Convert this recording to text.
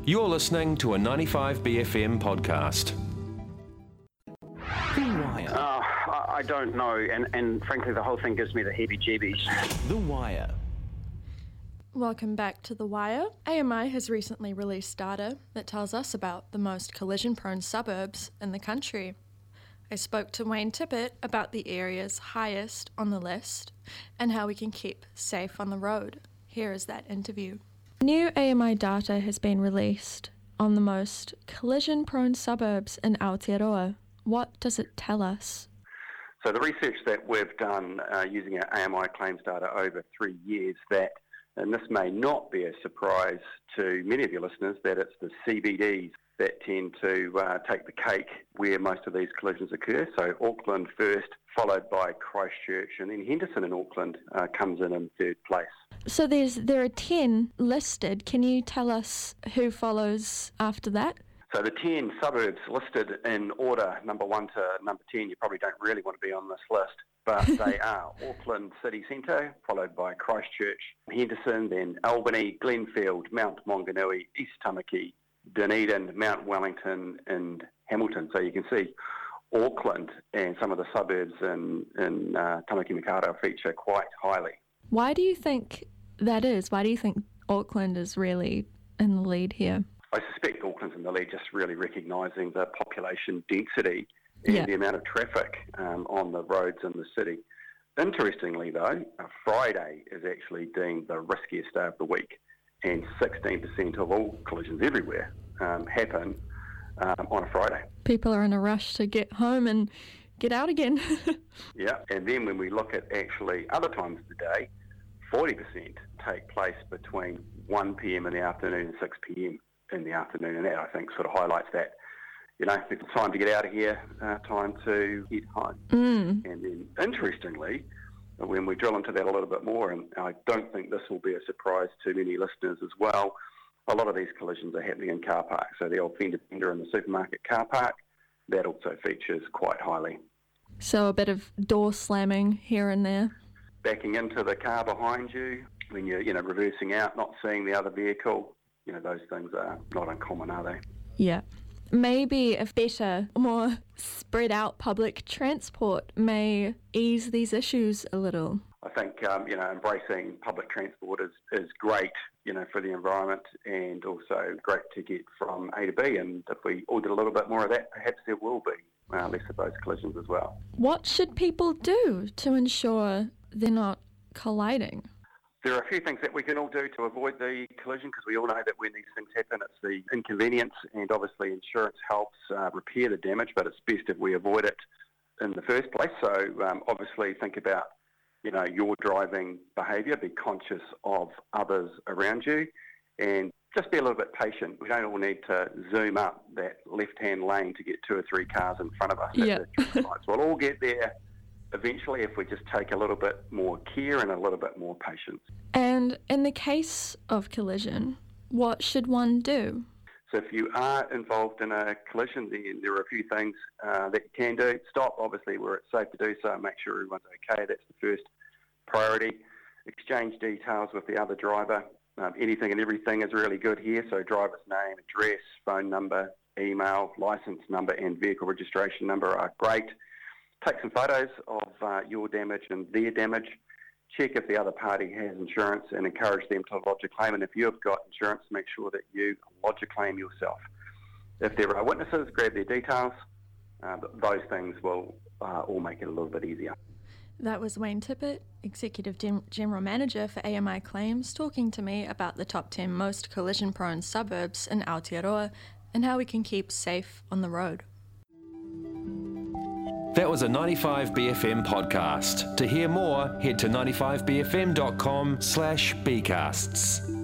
You're listening to a 95BFM podcast. The Wire. I don't know, and frankly the whole thing gives me the heebie-jeebies. The Wire. Welcome back to The Wire. AMI has recently released data that tells us about the most collision-prone suburbs in the country. I spoke to Wayne Tippett about the areas highest on the list and how we can keep safe on the road. Here is that interview. New AMI data has been released on the most collision-prone suburbs in Aotearoa. What does it tell us? So the research that we've done using our AMI claims data over 3 years, that, and this may not be a surprise to many of your listeners, that it's the CBDs that tend to take the cake where most of these collisions occur. So Auckland first, followed by Christchurch, and then Henderson in Auckland comes in third place. So there are 10 listed. Can you tell us who follows after that? So the 10 suburbs listed in order, number 1 to number 10, you probably don't really want to be on this list, but they are Auckland City Centre, followed by Christchurch, Henderson, then Albany, Glenfield, Mount Maunganui, East Tamaki, Dunedin, Mount Wellington and Hamilton. So you can see Auckland and some of the suburbs in Tamaki Makaurau feature quite highly. Why do you think that is? Why do you think Auckland is really in the lead here? I suspect Auckland's in the lead, just really recognising the population density and the amount of traffic on the roads in the city. Interestingly though, Friday is actually deemed the riskiest day of the week, and 16% of all collisions everywhere happen on a Friday. People are in a rush to get home and get out again. Yeah, and then when we look at actually other times of the day, 40% take place between 1 p.m. in the afternoon and 6 p.m. in the afternoon, and that I think sort of highlights that, it's time to get out of here, time to head home. And then interestingly, when we drill into that a little bit more, and I don't think this will be a surprise to many listeners as well, a lot of these collisions are happening in car parks. So the old fender in the supermarket car park, that also features quite highly. So a bit of door slamming here and there. Backing into the car behind you, when you're reversing out, not seeing the other vehicle, those things are not uncommon, are they? Yeah. Maybe a better, more spread out public transport may ease these issues a little. I think, embracing public transport is great, for the environment, and also great to get from A to B. And if we all did a little bit more of that, perhaps there will be less of those collisions as well. What should people do to ensure they're not colliding? There are a few things that we can all do to avoid the collision, because we all know that when these things happen, it's the inconvenience, and obviously insurance helps repair the damage, but it's best if we avoid it in the first place. So obviously think about, your driving behaviour, be conscious of others around you, and just be a little bit patient. We don't all need to zoom up that left-hand lane to get 2 or 3 cars in front of us. We'll all get there eventually if we just take a little bit more care and a little bit more patience. And in the case of collision, what should one do? So if you are involved in a collision, then there are a few things that you can do. Stop, obviously, where it's safe to do so, and make sure everyone's okay. That's the first priority. Exchange details with the other driver. Anything and everything is really good here. So driver's name, address, phone number, email, licence number and vehicle registration number are great. Take some photos of your damage and their damage. Check if the other party has insurance and encourage them to lodge a claim. And if you've got insurance, make sure that you lodge a claim yourself. If there are witnesses, grab their details. Those things will all make it a little bit easier. That was Wayne Tippett, Executive General Manager for AMI Claims, talking to me about the top 10 most collision-prone suburbs in Aotearoa and how we can keep safe on the road. That was a 95BFM podcast. To hear more, head to 95bfm.com/bcasts.